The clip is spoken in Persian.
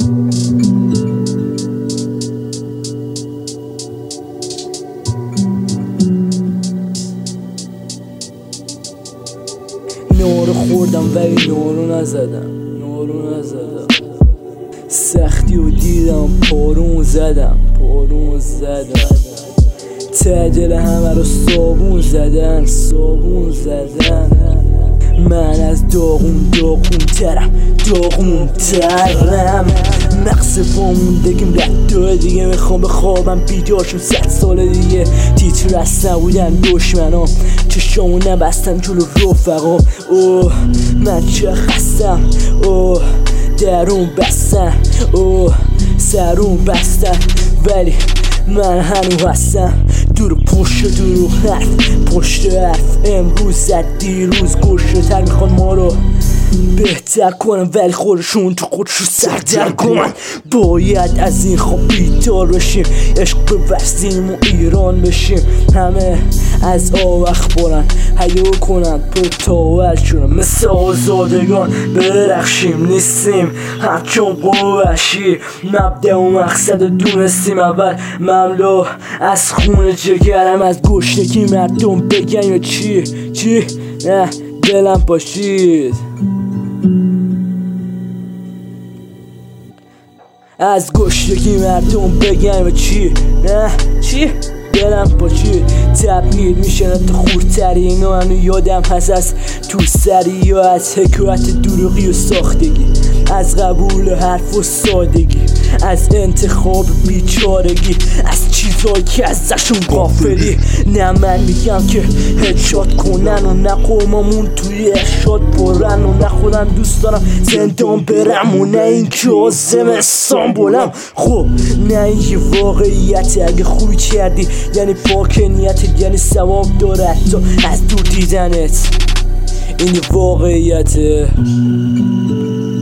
نورو خوردم ولی نورو نزدم سختی و دیدم پارون زدم ته دل همه رو صابون زدن من از داغون ترم مغز واموندگیم رد دیگه میخوام به خوابم بیدارشم 100 سال دیگه تیتر رست نبودن دشمنام چشامو نبستن جلو رفقام اوه من چه خستم اوه درون بستن اوه سرون بستن ولی من هنو هستم دور پشت حرف امروز زد دیروز گوشه تر میخوان ما رو بهتر کنم ولی خودشون تو خودشون سردر کنن باید از این خواب بیدار بشیم عشق بورزیم و ایران بشیم همه از آوخ برن هیو کنن پرتاول شدن مثل آزادگان برخشیم نیستیم همچون قوشی مبدأ و مقصد دونستیم اول مملو از خون جگرم از گشنگی مردم بگن یا چی نه دلم پاشید از گشنگی مردم بگن و چی نه چی دلم پاشید تبدیل میشن تا خورترین و هنو یادم هست از تو سری یا از حکایت دروغی و ساختگی از قبول حرف و سادگی از انتخاب بیچارگی از چیزایی که ازشون غافلی نه من میگم که هدشات کنن و نه قوممون توی ارشاد برن و نه خودم دوست دارم زندان برم و نه این که آزمستان بولم خب نه این یه واقعیت اگه خوبی کردی یعنی پاک نیتت یعنی ثواب داره حتی از دور دیدنت این یه واقعیته